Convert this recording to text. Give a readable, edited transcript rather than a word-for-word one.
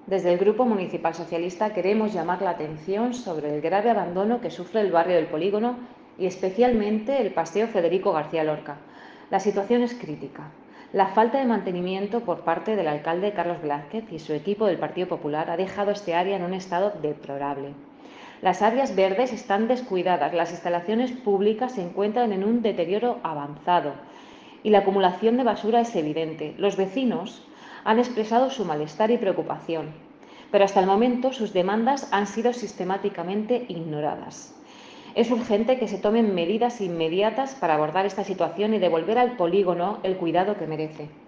Desde el Grupo Municipal Socialista queremos llamar la atención sobre el grave abandono que sufre el barrio del Polígono y especialmente el Paseo Federico García Lorca. La situación es crítica. La falta de mantenimiento por parte del alcalde Carlos Blázquez y su equipo del Partido Popular ha dejado este área en un estado deplorable. Las áreas verdes están descuidadas, las instalaciones públicas se encuentran en un deterioro avanzado y la acumulación de basura es evidente. Los vecinos han expresado su malestar y preocupación, pero hasta el momento sus demandas han sido sistemáticamente ignoradas. Es urgente que se tomen medidas inmediatas para abordar esta situación y devolver al polígono el cuidado que merece.